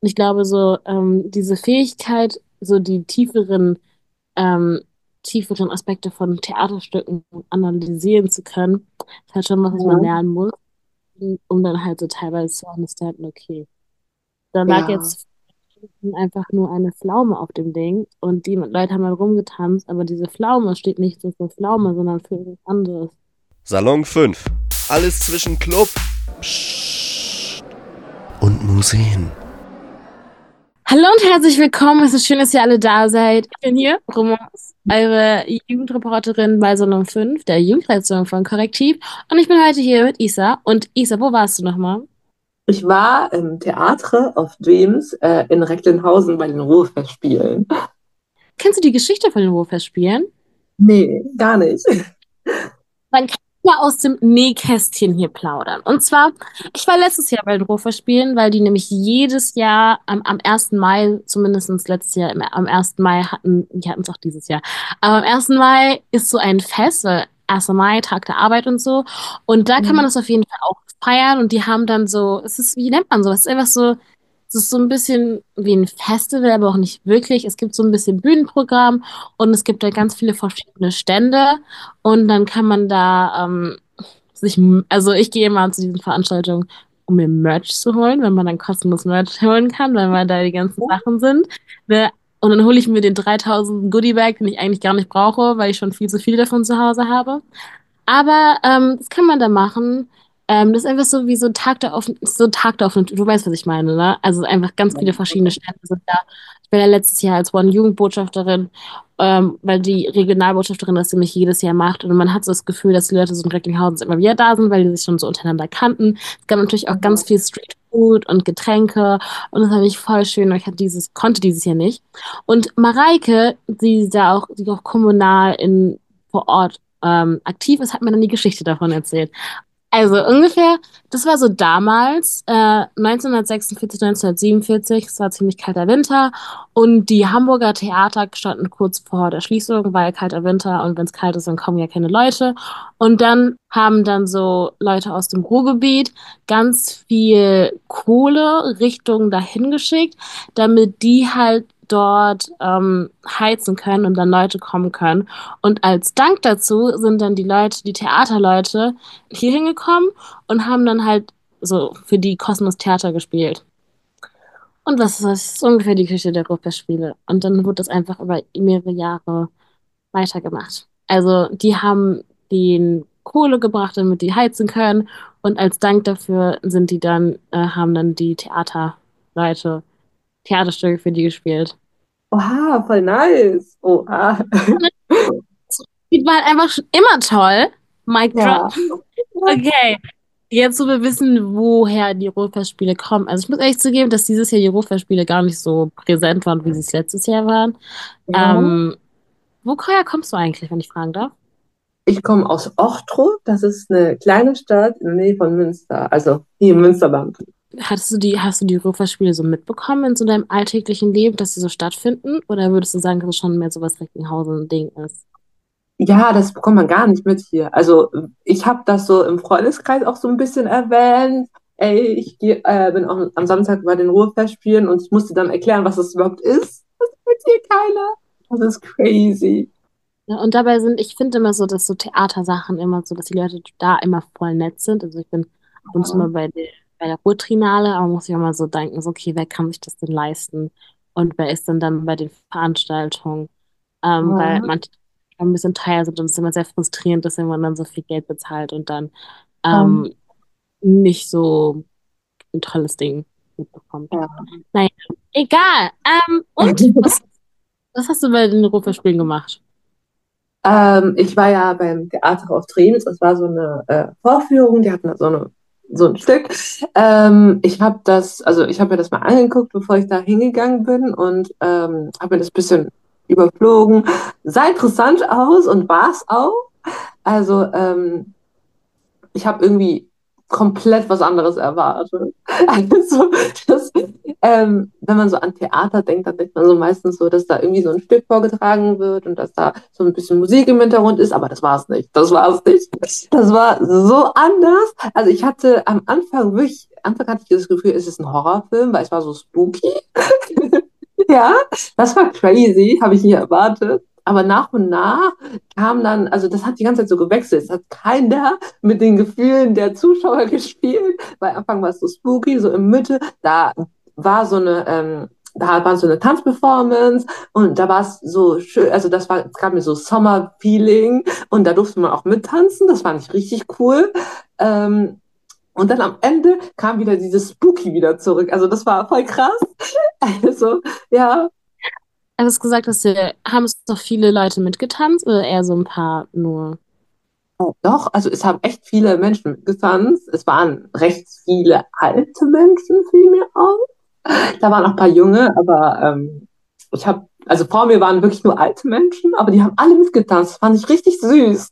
Und ich glaube, so diese Fähigkeit, so die ähm, tieferen Aspekte von Theaterstücken analysieren zu können, ist halt schon was, was man Ja. lernen muss, um dann halt so teilweise zu understanden, okay, da lag Ja. jetzt einfach nur eine Pflaume auf dem Ding und die Leute haben halt rumgetanzt, aber diese Pflaume steht nicht so für Pflaume, sondern für etwas anderes. Salon 5. Alles zwischen Club und Museen. Hallo und herzlich willkommen. Es ist schön, dass ihr alle da seid. Ich bin hier, Romans, eure Jugendreporterin bei Salon 5, der Jugendredaktion von Korrektiv. Und ich bin heute hier mit Isa. Und Isa, wo warst du nochmal? Ich war im Theater of Dreams in Recklinghausen bei den Ruhrfestspielen. Kennst du die Geschichte von den Ruhrfestspielen? Nee, gar nicht. Dann kann ich mal aus dem Nähkästchen hier plaudern. Und zwar, ich war letztes Jahr bei den Ruhrfestspielen, weil die nämlich jedes Jahr am 1. Mai, zumindest letztes Jahr am 1. Mai hatten, die hatten es auch dieses Jahr, aber am 1. Mai ist so ein Fest, weil 1. Mai, Tag der Arbeit und so. Und da kann man das auf jeden Fall auch feiern und die haben dann so, es ist, wie nennt man sowas? Es ist einfach so, es ist so ein bisschen wie ein Festival, aber auch nicht wirklich. Es gibt so ein bisschen Bühnenprogramm und es gibt da ganz viele verschiedene Stände. Und dann kann man da sich, also ich gehe immer zu diesen Veranstaltungen, um mir Merch zu holen, wenn man dann kostenlos Merch holen kann, weil mal da die ganzen Sachen sind. Ne? Und dann hole ich mir den 3000 Goodie-Bag, den ich eigentlich gar nicht brauche, weil ich schon viel zu viel davon zu Hause habe. Aber das kann man da machen. Das ist einfach so wie so ein Tag der offenen, du weißt, was ich meine, ne? Also einfach ganz viele verschiedene Stände sind da. Ich war ja letztes Jahr als One-Jugendbotschafterin, weil die Regionalbotschafterin das nämlich jedes Jahr macht. Und man hat so das Gefühl, dass die Leute so in Recklinghausen immer wieder da sind, weil die sich schon so untereinander kannten. Es gab natürlich auch ganz viel Streetfood und Getränke. Und das fand ich voll schön. Und konnte dieses Jahr nicht. Und Mareike, die auch kommunal vor Ort aktiv ist, hat mir dann die Geschichte davon erzählt. Also ungefähr, das war so damals, 1946, 1947, es war ziemlich kalter Winter und die Hamburger Theater standen kurz vor der Schließung, weil kalter Winter und wenn es kalt ist, dann kommen ja keine Leute. Und dann haben dann so Leute aus dem Ruhrgebiet ganz viel Kohle Richtung dahin geschickt, damit die halt dort heizen können und dann Leute kommen können. Und als Dank dazu sind dann die Theaterleute, hier hingekommen und haben dann halt so für die kostenlos Theater gespielt. Und das ist ungefähr die Geschichte der Ruhrfestspiele. Und dann wurde das einfach über mehrere Jahre weitergemacht. Also die haben den Kohle gebracht, damit die heizen können. Und als Dank dafür haben dann die Theaterleute Theaterstücke für die gespielt. Oha, voll nice. Oha. Und das war halt einfach schon immer toll. Mic drop. Ja. Okay. Jetzt, wo wir wissen, woher die Ruhrfestspiele kommen. Also ich muss ehrlich zugeben, dass dieses Jahr die Ruhrfestspiele gar nicht so präsent waren, wie sie es letztes Jahr waren. Ja. Ähm, woher kommst du eigentlich, wenn ich fragen darf? Ich komme aus Ochtrup, das ist eine kleine Stadt in der Nähe von Münster, also hier im Münsterland. Hast du die Ruhrfestspiele so mitbekommen in so deinem alltäglichen Leben, dass sie so stattfinden? Oder würdest du sagen, dass es schon mehr so was Recklinghausen-Ding ist? Ja, das bekommt man gar nicht mit hier. Also ich habe das so im Freundeskreis auch so ein bisschen erwähnt. Ey, bin auch am Samstag bei den Ruhrfestspielen und ich musste dann erklären, was das überhaupt ist. Das weiß hier keiner. Das ist crazy. Ja, und ich finde immer so, dass so Theatersachen immer so, dass die Leute da immer voll nett sind. Also ich bin ab und zu mal bei der Ruhrtrinale, aber muss ich auch mal so denken, so, okay, wer kann sich das denn leisten? Und wer ist denn dann bei den Veranstaltungen? Weil Ja. manche ein bisschen teuer sind und es ist immer sehr frustrierend, dass wenn man dann so viel Geld bezahlt und dann Ähm, ähm, nicht so ein tolles Ding mitbekommt. ja. Naja, egal. Was hast du bei den Ruhrfestspielen gemacht? Ich war ja beim Theater auf Dreams. Das war so eine Vorführung, die hatten da so ein Stück. Ich habe mir das mal angeguckt, bevor ich da hingegangen bin und habe mir das ein bisschen überflogen. Sah interessant aus und war es auch. Also ich habe irgendwie komplett was anderes erwartet. Also wenn man so an Theater denkt, dann denkt man so meistens so, dass da irgendwie so ein Stück vorgetragen wird und dass da so ein bisschen Musik im Hintergrund ist, aber das war es nicht. Das war es nicht. Das war so anders. Also ich hatte am Anfang wirklich, Anfang hatte ich das Gefühl, es ist ein Horrorfilm, weil es war so spooky. Ja, das war crazy, habe ich nie erwartet. Aber nach und nach kam dann, also das hat die ganze Zeit so gewechselt. Es hat keiner mit den Gefühlen der Zuschauer gespielt. Weil am Anfang war es so spooky, so in Mitte, da war so eine, da war so eine Tanzperformance und da war es so schön, also das war, es gab mir so Sommer-Feeling und da durfte man auch mittanzen, das fand ich richtig cool. Ähm, und dann am Ende kam wieder dieses Spooky wieder zurück. Also das war voll krass. Also, ja, Du hast gesagt, haben es doch viele Leute mitgetanzt oder eher so ein paar nur? doch, also es haben echt viele Menschen mitgetanzt. Es waren recht viele alte Menschen, fiel mir auf. Da waren auch ein paar junge, aber ich habe, also vor mir waren wirklich nur alte Menschen, aber die haben alle mitgetanzt. Das fand ich richtig süß.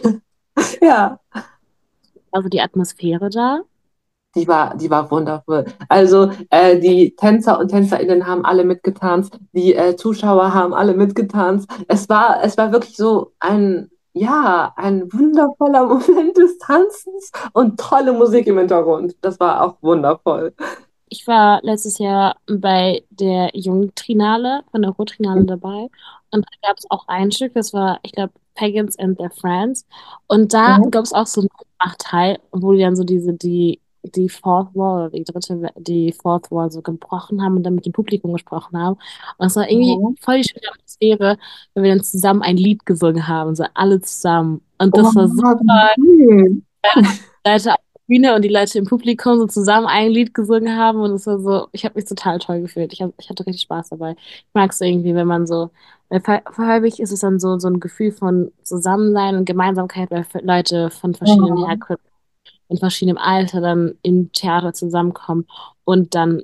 Ja, Also die Atmosphäre da. die war wundervoll. Also die Tänzer und Tänzerinnen haben alle mitgetanzt, die Zuschauer haben alle mitgetanzt. Es war wirklich so ja, ein wundervoller Moment des Tanzens und tolle Musik im Hintergrund. Das war auch wundervoll. Ich war letztes Jahr bei der Jungtrinale, von der Ruhrtrinale dabei. Und da gab es auch ein Stück, das war, ich glaube, Pagans and Their Friends. Und da Mhm. gab es auch so einen Nachteil, wo die dann so die Fourth Wall, oder die Fourth Wall so gebrochen haben und dann mit dem Publikum gesprochen haben. Und es war irgendwie Mhm. voll die schöne Atmosphäre, wenn wir dann zusammen ein Lied gesungen haben, so alle zusammen. Und Oh, das war so wie Leute auf der Bühne und die Leute im Publikum so zusammen ein Lied gesungen haben und es war so, ich habe mich total toll gefühlt. Ich hatte richtig Spaß dabei. Ich mag es irgendwie, wenn man so, weil häufig ist es dann so ein Gefühl von Zusammensein und Gemeinsamkeit, weil Leute von verschiedenen cool. Herkünften und verschiedenem Alter dann im Theater zusammenkommen und dann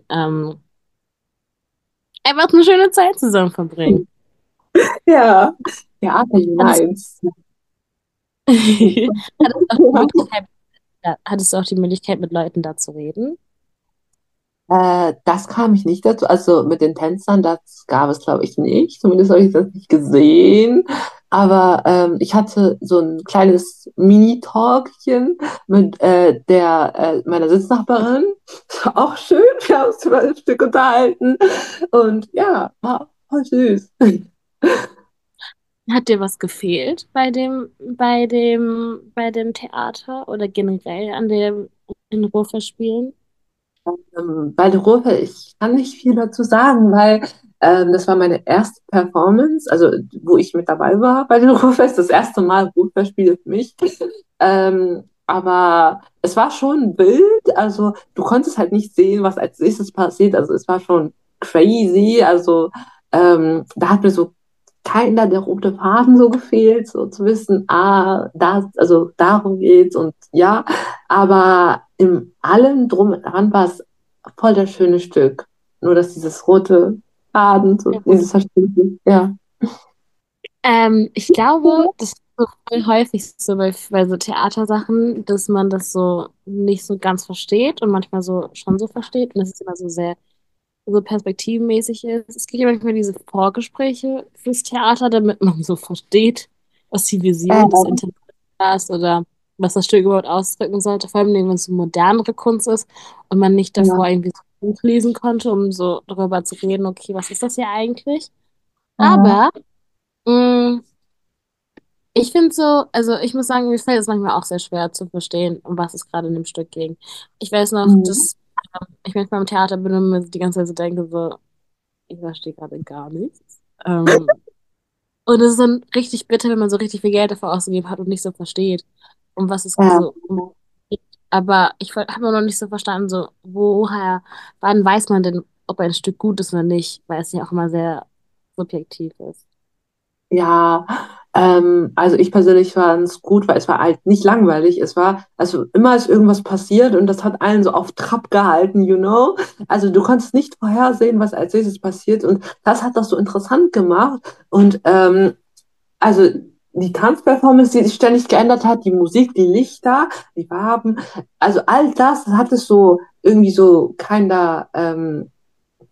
einfach eine schöne Zeit zusammen verbringen. Ja, Theater Hattest, Unites. hattest du auch die Möglichkeit, hattest du auch die Möglichkeit, mit Leuten da zu reden? Das kam ich nicht dazu. Also mit den Tänzern, das gab es, glaube ich, nicht. Zumindest habe ich das nicht gesehen. Aber ich hatte so ein kleines Mini-Talkchen mit meiner Sitznachbarin. Das war auch schön. Wir haben uns über ein Stück unterhalten. Und ja, war voll süß. Hat dir was gefehlt bei dem Theater oder generell an den Ruhrfestspielen? Bei der Rufe, ich kann nicht viel dazu sagen, weil das war meine erste Performance, also wo ich mit dabei war bei den Ruhrfest, das erste Mal Ruhrfestspiele für mich. Aber es war schon wild, also du konntest halt nicht sehen, was als nächstes passiert, also es war schon crazy, also da hat mir so keiner der rote Faden so gefehlt, so zu wissen, also darum geht's und ja, aber in allem drum und dran war es voll das schöne Stück. Nur dass dieses rote Faden, so dieses Verständnis, ja. Ich glaube, das ist so voll häufig so bei so Theatersachen, dass man das so nicht so ganz versteht und manchmal so schon so versteht und es ist immer so sehr so perspektivenmäßig ist. Es gibt ja manchmal diese Vorgespräche fürs Theater, damit man so versteht, was die Vision des Ähm, Interpreters ist oder was das Stück überhaupt ausdrücken sollte, vor allem wenn es so modernere Kunst ist und man nicht davor ja. irgendwie so ein Buch lesen konnte, um so darüber zu reden, okay, was ist das hier eigentlich? Mhm. Aber mh, ich finde so, also ich muss sagen, mir fällt es manchmal auch sehr schwer zu verstehen, um was es gerade in dem Stück ging. Ich weiß noch, Mhm. dass ich manchmal im Theater bin und mir die ganze Zeit so denke, so, ich verstehe gerade gar nichts. Und es ist dann richtig bitter, wenn man so richtig viel Geld dafür ausgegeben hat und nicht so versteht, um was es Ja. so geht. Aber ich habe noch nicht so verstanden, so, wann weiß man denn, ob ein Stück gut ist oder nicht, weil es ja auch immer sehr subjektiv ist. Ja, also ich persönlich fand es gut, weil es war halt nicht langweilig. Es war, also immer ist irgendwas passiert und das hat einen so auf Trab gehalten, you know? Also du konntest nicht vorhersehen, was als nächstes passiert und das hat das so interessant gemacht. Und also die Tanzperformance, die sich ständig geändert hat, die Musik, die Lichter, die Farben, also all das hat es so irgendwie so keiner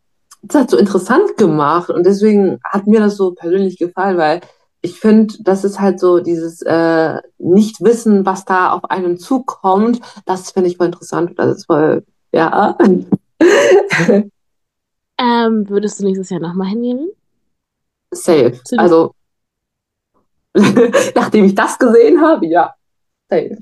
das hat so interessant gemacht und deswegen hat mir das so persönlich gefallen, weil ich finde, das ist halt so dieses Nicht-Wissen, was da auf einen zukommt, das finde ich voll interessant. Das ist voll, ja, Würdest du nächstes Jahr nochmal hingehen? safe. Zu den Also, nachdem ich das gesehen habe, ja, safe.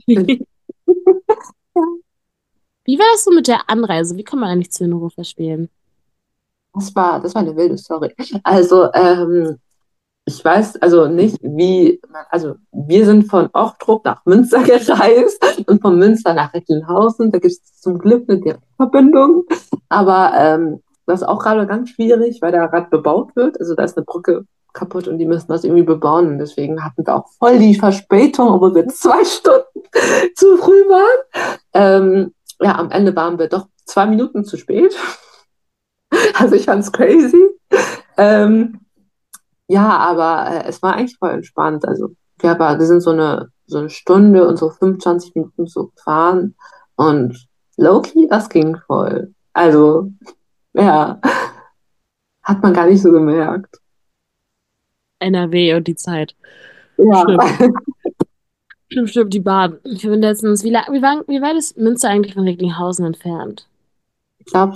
Wie war das so mit der Anreise? Wie kann man eigentlich zu den Rufer spielen? Das war eine wilde Story. Also, ich weiß also nicht, also wir sind von Ochtrup nach Münster gereist und von Münster nach Recklinghausen. Da gibt es zum Glück eine Direktverbindung. Aber das ist auch gerade ganz schwierig, weil da gerade bebaut wird. Also da ist eine Brücke kaputt und die müssen das irgendwie bebauen. Und deswegen hatten wir auch voll die Verspätung, obwohl wir 2 Stunden zu früh waren. Ja, am Ende waren wir doch 2 Minuten zu spät. Also ich fand es crazy. Ähm, ja, aber es war eigentlich voll entspannt. Also wir sind so eine Stunde und so 25 Minuten so gefahren und low-key, das ging voll. Also, ja, hat man gar nicht so gemerkt. NRW und die Zeit. Ja, Stimmt. Stimmt, stimmt, die Bahn. Ich bin letztens, wie weit ist Münster eigentlich von Recklinghausen entfernt? ich glaube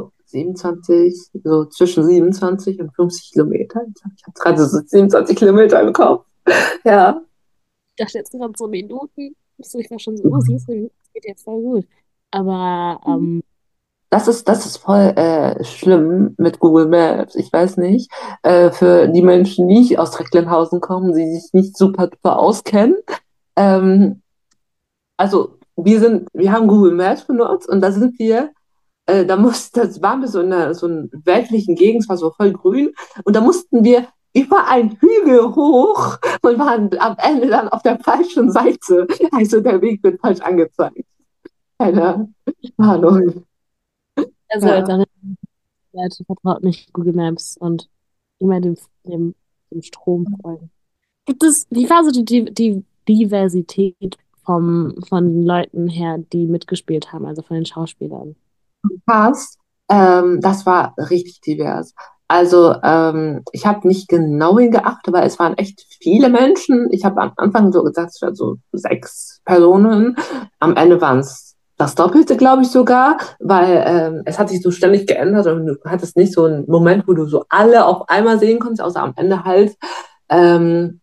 so zwischen 27 und 50 Kilometer. Ich habe gerade so 27 Kilometer im Kopf. Ja. Ich dachte jetzt gerade so Minuten. Ich war schon so, oh, siehst du, das geht ja voll gut. Aber Das ist voll schlimm mit Google Maps. Ich weiß nicht, für die Menschen, die nicht aus Recklinghausen kommen, die sich nicht super duper auskennen. Ähm, also wir haben Google Maps benutzt und da sind wir, das waren wir so einer weltlichen Gegend, es war so voll grün und da mussten wir über einen Hügel hoch und waren am Ende dann auf der falschen Seite. Also der Weg wird falsch angezeigt. Keine Ahnung. also als Ja. andere Leute vertraut nicht Google Maps und immer dem Strom folgen. Wie war so die Diversität von den Leuten her, die mitgespielt haben, also von den Schauspielern? Cast, das war richtig divers. Also ich habe nicht genau hingeachtet, weil es waren echt viele Menschen. Ich habe am Anfang so gesagt, es waren so 6 Personen. Am Ende waren es das Doppelte, glaube ich sogar, weil es hat sich so ständig geändert und du hattest nicht so einen Moment, wo du so alle auf einmal sehen konntest, außer am Ende halt. Ähm,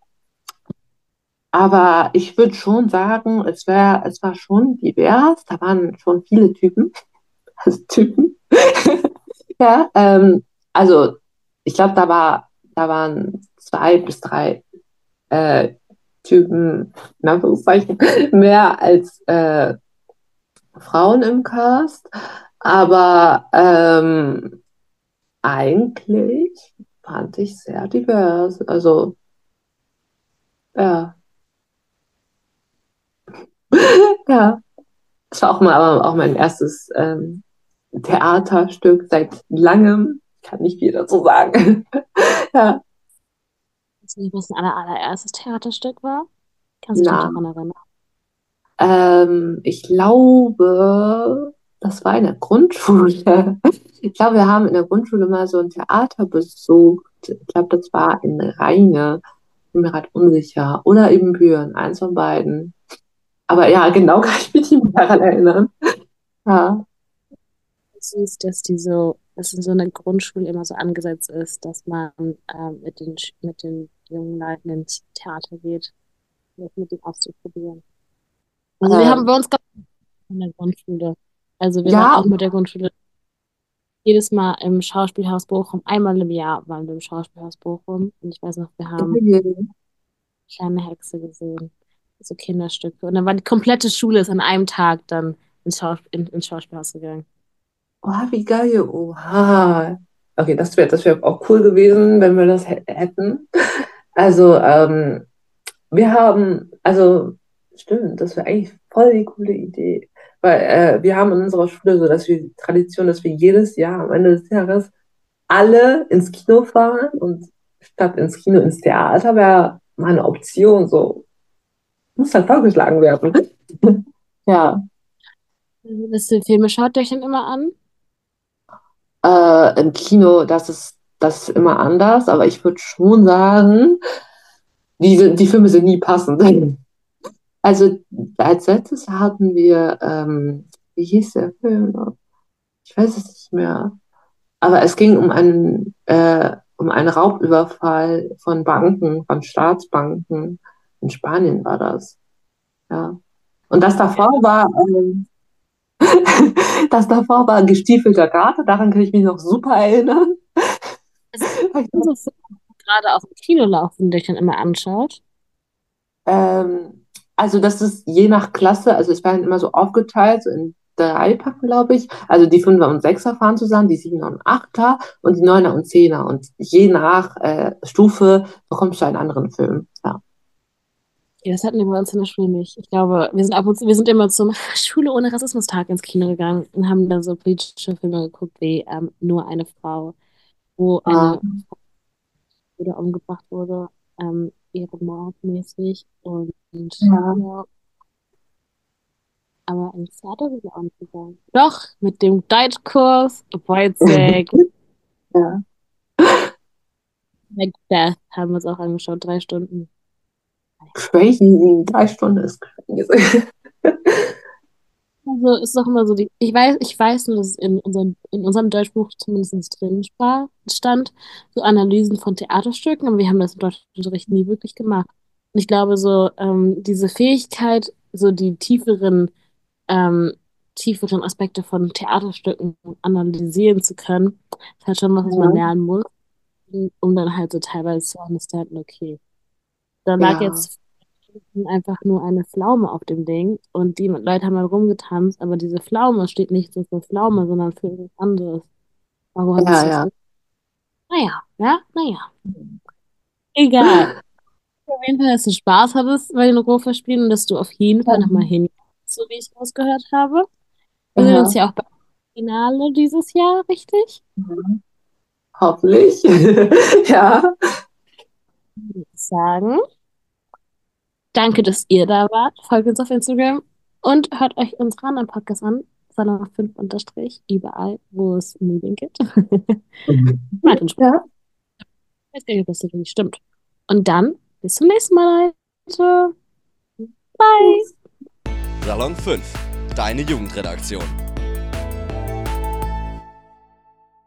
aber ich würde schon sagen, es war schon divers. Da waren schon viele Typen. Also Typen. Ja, also ich glaube, da waren 2 bis 3 äh, Typen, in Anführungszeichen, mehr als Frauen im Cast. Aber eigentlich fand ich sehr divers. Also, ja, ja. Das war auch mein erstes Theaterstück seit langem. Ich kann nicht viel dazu sagen. Ja, Weißt du nicht, was dein allererstes Theaterstück war? Kannst du dich noch na. daran erinnern? Ich glaube, das war in der Grundschule. Ich glaube, wir haben in der Grundschule mal so ein Theater besucht. Ich glaube, das war in Rheine. Bin mir gerade unsicher. Oder eben Büren, eins von beiden. Aber ja, genau kann ich mich nicht mehr daran erinnern. Ja. Süß, dass in so einer Grundschule immer so angesetzt ist, dass man mit den jungen Leuten ins Theater geht, um das mit ihnen auszuprobieren. Also wir haben Ähm, bei uns ganz in der Grundschule. Also wir waren ja, auch mit der Grundschule jedes Mal im Schauspielhaus Bochum. Einmal im Jahr waren wir im Schauspielhaus Bochum. Und ich weiß noch, wir haben Kleine Hexe gesehen. So Kinderstücke. Und dann war die komplette Schule ist an einem Tag dann ins Schauspielhaus gegangen. oh, wie geil. Oha. Okay, das wär auch cool gewesen, wenn wir das hätten. Also, also stimmt, das wäre eigentlich voll die coole Idee. Weil wir haben in unserer Schule so, dass wir die Tradition, dass wir jedes Jahr am Ende des Jahres alle ins Kino fahren und statt ins Kino ins Theater wäre mal eine Option, so muss dann vorgeschlagen werden. Ja, Was für Filme schaut ihr euch denn immer an? Im Kino, das ist immer anders, aber ich würde schon sagen, die Filme sind nie passend. Also als letztes hatten wir, wie hieß der Film noch? Ich weiß es nicht mehr. Aber es ging um einen Raubüberfall von Banken, von Staatsbanken. In Spanien war das. Ja. Und das davor war Gestiefelter Kater, daran kann ich mich noch super erinnern. Es sind so Filme, die gerade auch im Kino laufen, die ich dann immer anschaut. Also das ist je nach Klasse, also es werden immer so aufgeteilt, so in drei Packen, glaube ich. Also die Fünfer und Sechser fahren zusammen, die Siebener und Achter und die Neuner und Zehner. Und je nach Stufe bekommst du einen anderen Film. Ja. Ja, das hatten wir bei uns in der Schule nicht. Ich glaube, wir sind immer zum Schule ohne Rassismustag ins Kino gegangen und haben dann so politische Filme geguckt wie Nur eine Frau, wo Ah, eine Frau umgebracht wurde, ehrenmordmäßig. Und ja. ja, aber ins Theater sind wir auch nicht gegangen. Doch, mit dem Deutschkurs, Wojciech, Ja. Macbeth haben wir uns auch angeschaut, 3 Stunden. Crazy, 3 Stunden ist crazy. Also ist doch immer so ich weiß nur, dass es in unserem Deutschbuch zumindest drin stand, so Analysen von Theaterstücken, aber wir haben das im Deutschunterricht nie wirklich gemacht. Und ich glaube, so diese Fähigkeit, so die tieferen Aspekte von Theaterstücken analysieren zu können, ist halt schon was, was man Ja, lernen muss, um dann halt so teilweise zu understanden, okay, da lag ja, jetzt einfach nur eine Pflaume auf dem Ding und die Leute haben dann rumgetanzt, aber diese Pflaume steht nicht so für Pflaume, sondern für irgendwas anderes. Warum ja, ist das ja. so? Naja, ja, naja, egal. Auf jeden Fall, dass du Spaß hattest bei den Rohverspielen und dass du auf jeden Fall nochmal hin, so wie ich es rausgehört habe. Wir sehen uns Ja. ja auch beim Finale dieses Jahr, richtig? Mhm. Hoffentlich. Ja. Würde ich sagen. Danke, dass ihr da wart. Folgt uns auf Instagram und hört euch unsere anderen Podcasts an. Salon 5 unterstrich, überall, wo es Medien gibt. Macht uns Spaß. Ja. Ich weiß gar nicht, ob das wirklich stimmt. Und dann bis zum nächsten Mal, Leute. Bye. Salon 5, deine Jugendredaktion.